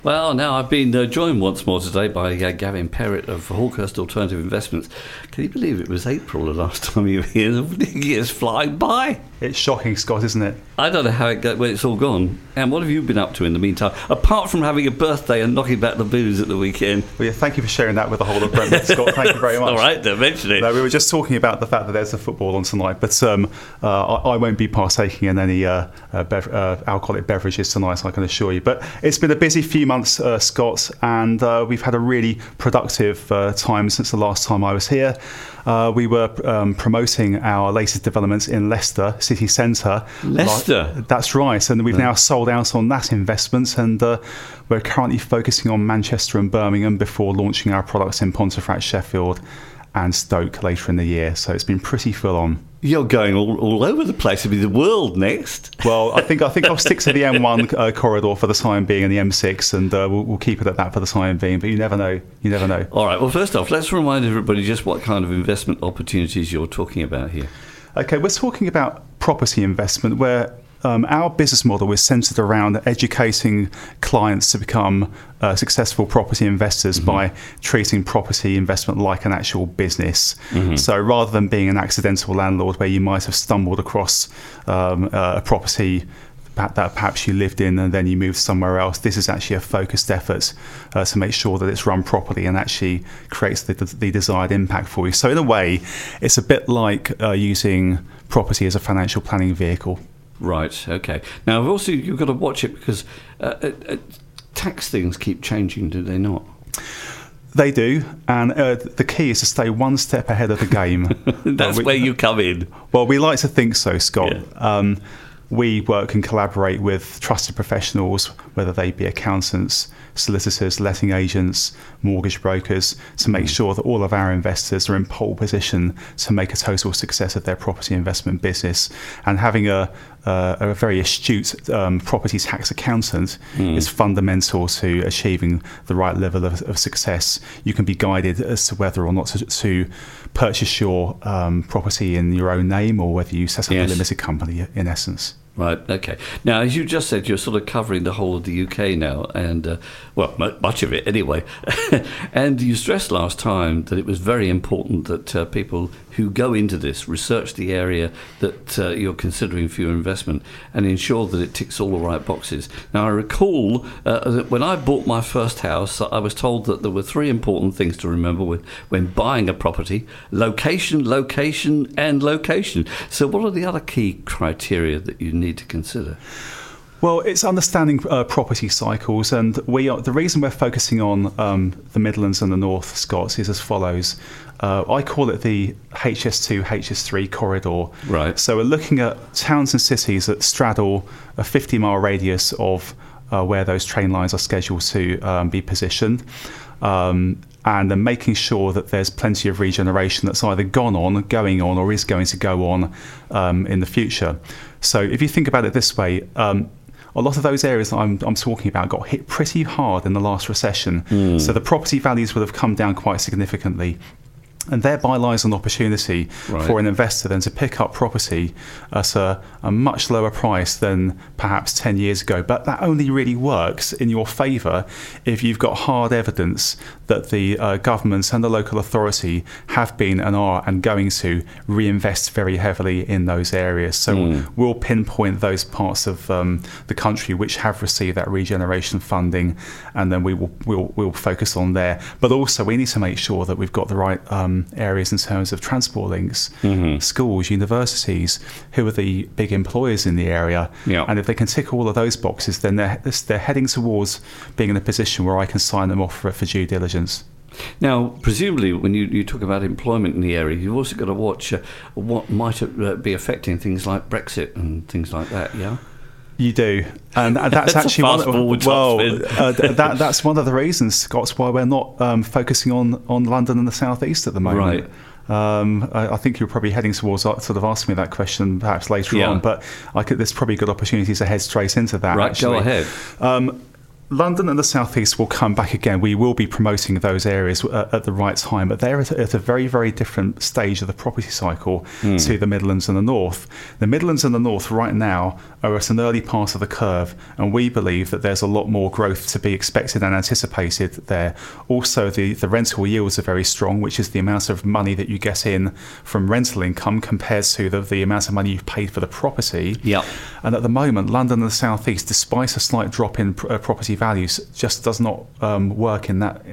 Well, now I've been joined once more today by Gavin Perrett of Hawkhurst Alternative Investments. Can you believe it was April the last time you were here? The year's flying by. It's shocking, Scott, isn't it? I don't know how it's all gone. And what have you been up to in the meantime, apart from having a birthday and knocking back the booze at the weekend? Well, yeah, thank you for sharing that with the whole of Brentford, Scott. Thank you very much. All right, then, mention it. No, we were just talking about the fact that there's a football on tonight, but I won't be partaking in any alcoholic beverages tonight, I can assure you. But it's been a busy few months, Scott, and we've had a really productive time since the last time I was here. We were promoting our latest developments in Leicester City Centre. Leicester? That's right, and we've now sold out on that investment, and we're currently focusing on Manchester and Birmingham before launching our products in Pontefract, Sheffield and Stoke later in the year. So it's been pretty full on. You're going all over the place. It'll be the world next. Well, I think I'll stick to the M1 corridor for the time being and the M6, and we'll keep it at that for the time being. But you never know. You never know. All right. Well, first off, let's remind everybody just what kind of investment opportunities you're talking about here. Okay, we're talking about property investment, where our business model is centred around educating clients to become successful property investors by treating property investment like an actual business. So rather than being an accidental landlord where you might have stumbled across a property that perhaps you lived in and then you moved somewhere else, this is actually a focused effort to make sure that it's run properly and actually creates the desired impact for you. So in a way, it's a bit like using property as a financial planning vehicle. Right, okay. Now, also, you've got to watch it because tax things keep changing, do they not? They do, and the key is to stay one step ahead of the game. That's where you come in. Well, we like to think so, Scott. Yeah. We work and collaborate with trusted professionals, whether they be accountants, solicitors, letting agents, mortgage brokers, to make sure that all of our investors are in pole position to make a total success of their property investment business. And having a very astute property tax accountant is fundamental to achieving the right level of success. You can be guided as to whether or not to purchase your property in your own name or whether you set up a limited company, in essence. Right, okay. Now, as you just said, you're sort of covering the whole of the UK now, and, well, much of it anyway. And you stressed last time that it was very important that people who go into this research the area that you're considering for your investment and ensure that it ticks all the right boxes. Now, I recall that when I bought my first house, I was told that there were three important things to remember when buying a property: location, location, and location. So what are the other key criteria that you need to consider? Well, it's understanding property cycles, and the reason we're focusing on the Midlands and the North, Scott, is as follows. I call it the HS2, HS3 corridor. Right. So we're looking at towns and cities that straddle a 50-mile radius of where those train lines are scheduled to be positioned. And then making sure that there's plenty of regeneration that's either gone on, going on, or is going to go on in the future. So if you think about it this way, a lot of those areas that I'm talking about got hit pretty hard in the last recession. So the property values would have come down quite significantly. And thereby lies an opportunity for an investor then to pick up property at a much lower price than perhaps 10 years ago. But that only really works in your favour if you've got hard evidence that the government and the local authority have been and are and going to reinvest very heavily in those areas. So we'll pinpoint those parts of the country which have received that regeneration funding, and then we'll focus on there. But also we need to make sure that we've got the right areas in terms of transport links, schools, universities, who are the big employers in the area. And if they can tick all of those boxes, then they're heading towards being in a position where I can sign them off for due diligence. Now, presumably, when you talk about employment in the area, you've also got to watch what might be affecting things like Brexit and things like that, yeah? You do, and that's actually that's one of the reasons, Scott, why we're not focusing on London and the South East at the moment. Right. I think you're probably heading towards sort of asking me that question perhaps later on, but there's probably good opportunities to head straight into that. Right, actually. go ahead. London and the South East will come back again. We will be promoting those areas at the right time, but they're at a very, very different stage of the property cycle to the Midlands and the North. The Midlands and the North right now are at an early part of the curve, and we believe that there's a lot more growth to be expected and anticipated there. Also, the rental yields are very strong, which is the amount of money that you get in from rental income compared to the amount of money you've paid for the property. Yep. And at the moment, London and the South East, despite a slight drop in property values, just does not work in that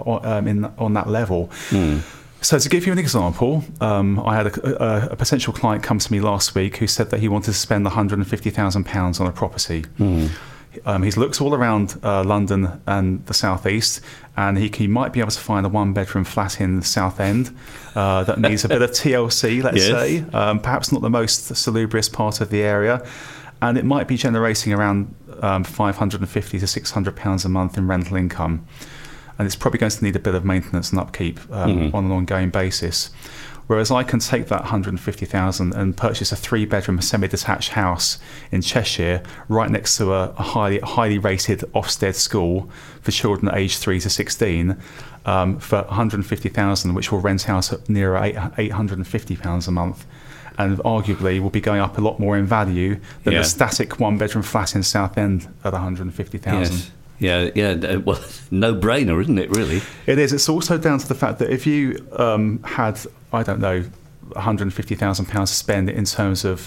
on that level. So to give you an example, I had a potential client come to me last week who said that he wanted to spend £150,000 on a property. He's looked all around London and the South East, and he might be able to find a one-bedroom flat in the South End that needs a bit of TLC, let's say, perhaps not the most salubrious part of the area, and it might be generating around £550 to £600 a month in rental income. And it's probably going to need a bit of maintenance and upkeep on an ongoing basis. Whereas I can take that £150,000 and purchase a 3-bedroom semi-detached house in Cheshire right next to a highly rated Ofsted school for children aged 3 to 16 for £150,000, which will rent out at near £850 a month. And arguably will be going up a lot more in value than a static 1-bedroom flat in Southend at £150,000. Yeah. Well, no brainer, isn't it? Really, it is. It's also down to the fact that if you had, I don't know, £150,000 to spend in terms of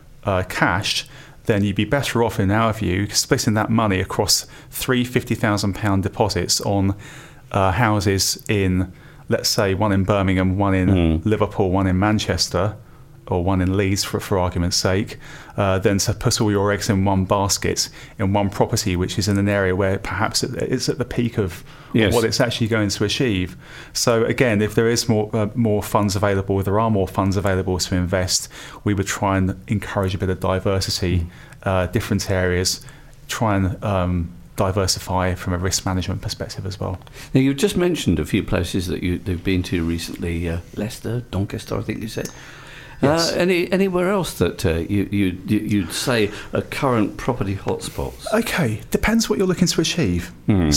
cash, then you'd be better off, in our view, splitting that money across 3 £50,000 deposits on houses in, let's say, one in Birmingham, one in Liverpool, one in Manchester, or one in Leeds, for argument's sake, than to put all your eggs in one basket in one property, which is in an area where perhaps it's at the peak of what it's actually going to achieve. So again, if there is more funds available, there are more funds available to invest, we would try and encourage a bit of diversity, different areas, try and diversify from a risk management perspective as well. Now, you've just mentioned a few places that you've been to recently, Leicester, Doncaster, I think you said. Yes. Anywhere else that you'd say are current property hotspots? Okay, depends what you're looking to achieve.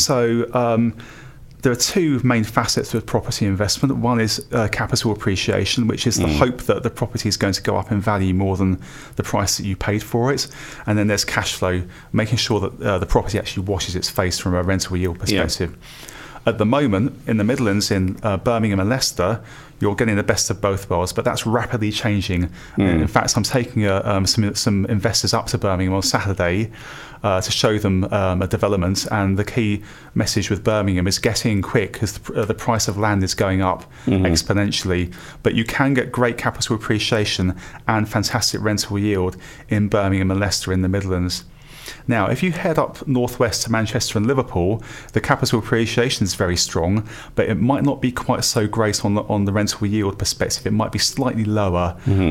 So there are two main facets of property investment. One is capital appreciation, which is the hope that the property is going to go up in value more than the price that you paid for it. And then there's cash flow, making sure that the property actually washes its face from a rental yield perspective. At the moment, in the Midlands, in Birmingham and Leicester, you're getting the best of both worlds, but that's rapidly changing. In fact, I'm taking some investors up to Birmingham on Saturday to show them a development, and the key message with Birmingham is get in quick because the price of land is going up exponentially. But you can get great capital appreciation and fantastic rental yield in Birmingham and Leicester in the Midlands. Now, if you head up northwest to Manchester and Liverpool, the capital appreciation is very strong, but it might not be quite so great on the rental yield perspective. It might be slightly lower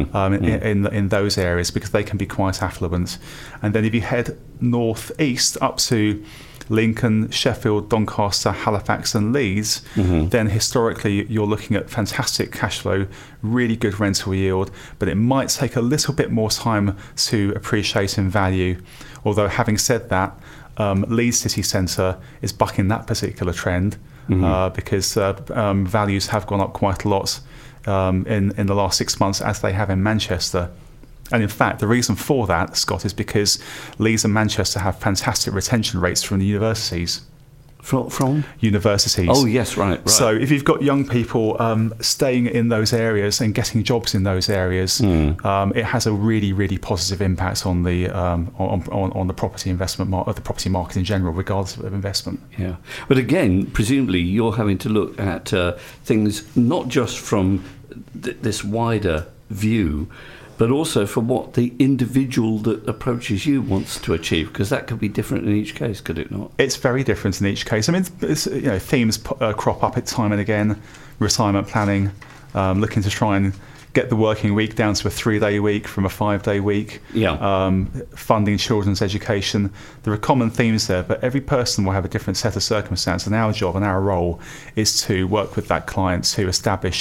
in those areas because they can be quite affluent. And then if you head northeast up to Lincoln, Sheffield, Doncaster, Halifax and Leeds, then historically you're looking at fantastic cash flow, really good rental yield, but it might take a little bit more time to appreciate in value. Although having said that, Leeds city centre is bucking that particular trend because values have gone up quite a lot in the last 6 months, as they have in Manchester. And in fact, the reason for that, Scott, is because Leeds and Manchester have fantastic retention rates from the universities. From? Universities. Oh, yes, right. So if you've got young people staying in those areas and getting jobs in those areas, it has a really, really positive impact on the on the property investment the property market in general, regardless of investment. Yeah, but again, presumably you're having to look at things not just from this wider view, but also from what the individual that approaches you wants to achieve, because that could be different in each case, could it not? It's very different in each case. I mean, themes crop up at time and again. Retirement planning, looking to try and get the working week down to a 3-day week from a 5-day week. Funding children's education. There are common themes there, but every person will have a different set of circumstances. And our job and our role is to work with that client to establish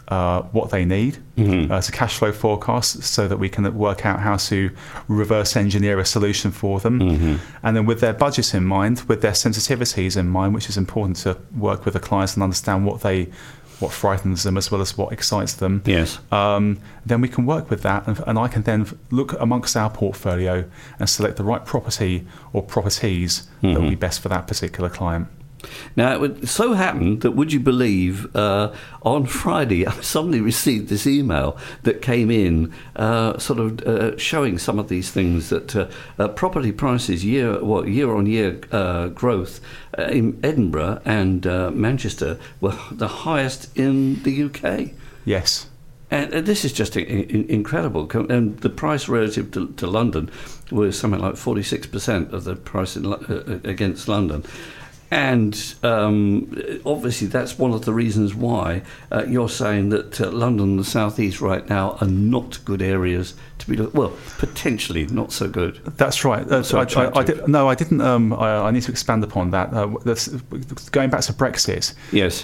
what they need as a cash flow forecast, so that we can work out how to reverse engineer a solution for them. And then with their budgets in mind, with their sensitivities in mind, which is important to work with the clients and understand what frightens them as well as what excites them. Yes. Then we can work with that, and I can then look amongst our portfolio and select the right property or properties that will be best for that particular client. Now, it so happened that, would you believe, on Friday, I suddenly received this email that came in showing some of these things, that property prices year-on-year growth in Edinburgh and Manchester were the highest in the UK. Yes. And this is just incredible. And the price relative to London was something like 46% of the price against London. And obviously that's one of the reasons why you're saying that London and the South East right now are not good areas to be potentially not so good. That's right. I didn't. I need to expand upon that. Going back to Brexit. Yes.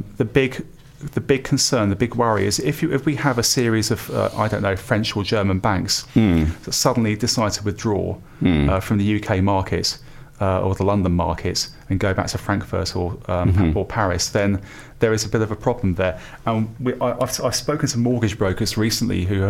The big concern, the big worry is if we have a series of French or German banks that suddenly decide to withdraw from the UK market. Or the London markets, and go back to Frankfurt or Paris, then there is a bit of a problem there. And I've spoken to mortgage brokers recently who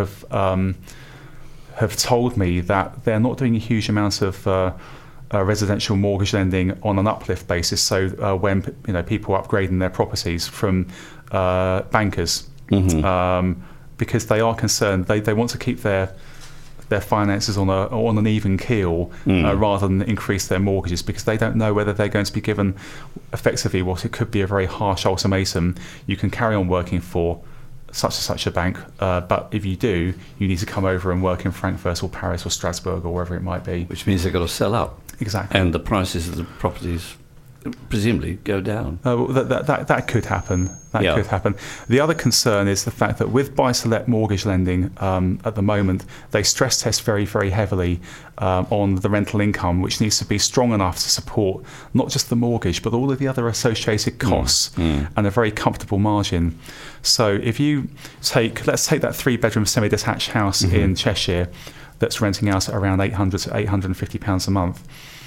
have told me that they're not doing a huge amount of residential mortgage lending on an uplift basis. So when people are upgrading their properties from bankers, because they are concerned, they want to keep their finances on an even keel rather than increase their mortgages, because they don't know whether they're going to be given effectively what it could be a very harsh ultimatum. You can carry on working for such and such a bank, but if you do, you need to come over and work in Frankfurt or Paris or Strasbourg or wherever it might be. Which means they've got to sell up. Exactly. And the prices of the properties presumably go down. That could happen. Could happen. The other concern is the fact that with buy-to-let mortgage lending at the moment, they stress test very, very heavily on the rental income, which needs to be strong enough to support not just the mortgage, but all of the other associated costs and a very comfortable margin. So if you let's take that 3-bedroom semi-detached house in Cheshire that's renting out at around £800 to £850 a month.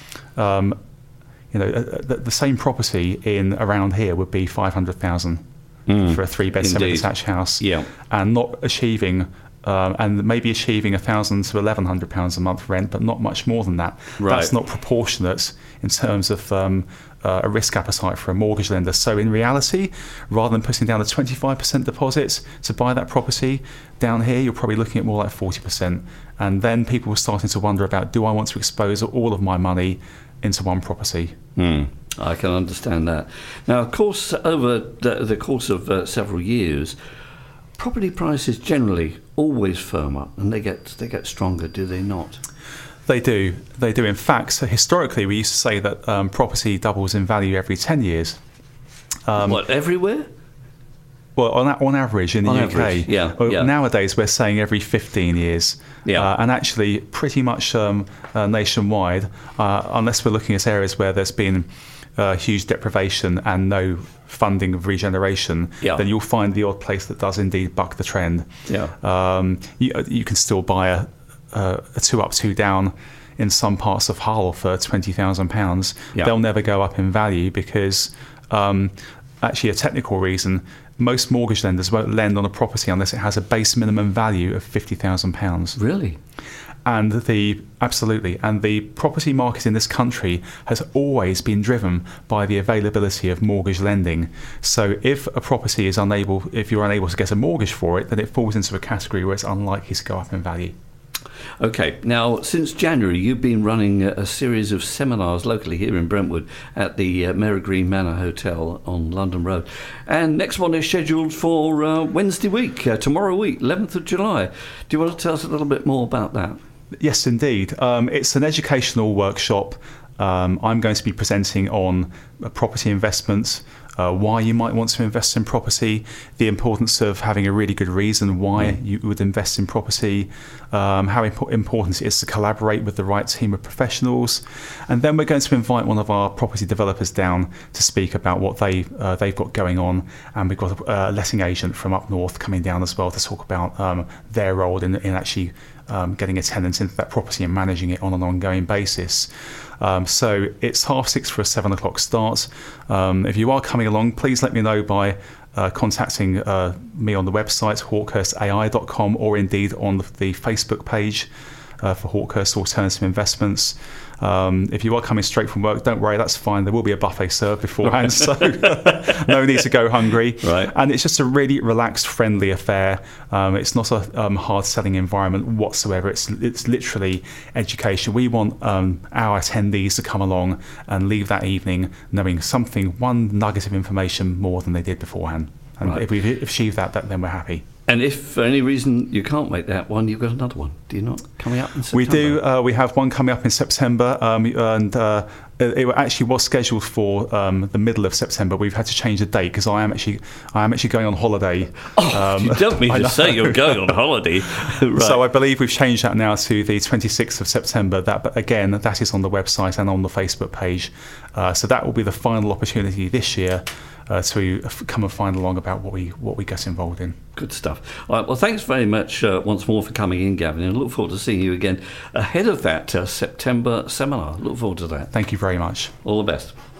The same property in around here would be 500,000 for a 3-bed semi-detached house, and not achieving, and maybe achieving £1,000 to £1,100 a month rent, but not much more than that. Right. That's not proportionate in terms of a risk appetite for a mortgage lender. So in reality, rather than putting down a 25% deposit to buy that property, down here you're probably looking at more like 40%. And then people were starting to wonder about, do I want to expose all of my money into one property? I can understand that. Now, of course, over the course of several years, property prices generally always firm up, and they get stronger, do they not? They do. In fact, so historically, we used to say that property doubles in value every 10 years. Everywhere? Well, on average in the UK. Average, yeah. Nowadays, we're saying every 15 years. Yeah. And actually, pretty much nationwide, unless we're looking at areas where there's been huge deprivation and no funding of regeneration, then you'll find the odd place that does indeed buck the trend. Yeah. You can still buy a 2 up, 2 down in some parts of Hull for £20,000. Yeah. They'll never go up in value because, actually, a technical reason, most mortgage lenders won't lend on a property unless it has a base minimum value of £50,000. Really? And the property market in this country has always been driven by the availability of mortgage lending. So if a property is if you're unable to get a mortgage for it, then it falls into a category where it's unlikely to go up in value. Okay, now since January you've been running a series of seminars locally here in Brentwood at the Mary Green Manor Hotel on London Road, and next one is scheduled for Wednesday week, tomorrow week, 11th of July. Do you want to tell us a little bit more about that? Yes, indeed. It's an educational workshop I'm going to be presenting on property investments, why you might want to invest in property, the importance of having a really good reason why you would invest in property, how important it is to collaborate with the right team of professionals. And then we're going to invite one of our property developers down to speak about what they've got going on. And we've got a letting agent from up north coming down as well to talk about their role in actually getting a tenant into that property and managing it on an ongoing basis. So it's 6:30 for a 7 o'clock start. If you are coming along, please let me know by contacting me on the website, hawkhurstai.com, or indeed on the Facebook page for Hawkhurst Alternative Investments. If you are coming straight from work, don't worry, that's fine. There will be a buffet served beforehand, so no need to go hungry. Right. And it's just a really relaxed, friendly affair. It's not a hard-selling environment whatsoever. It's literally education. We want our attendees to come along and leave that evening knowing one nugget of information more than they did beforehand. And if we've achieved that, then we're happy. And if for any reason you can't make that one, you've got another one. Do you not? Coming up in September? We do. We have one coming up in September, and it actually was scheduled for the middle of September. We've had to change the date because I am actually going on holiday. You don't mean to say you're going on holiday. Right. So I believe we've changed that now to the 26th of September. But again, that is on the website and on the Facebook page. So that will be the final opportunity this year to come and find along about what we get involved in. Good stuff. All right, well, thanks very much once more for coming in, Gavin, and I look forward to seeing you again ahead of that September seminar. Look forward to that. Thank you very much. All the best.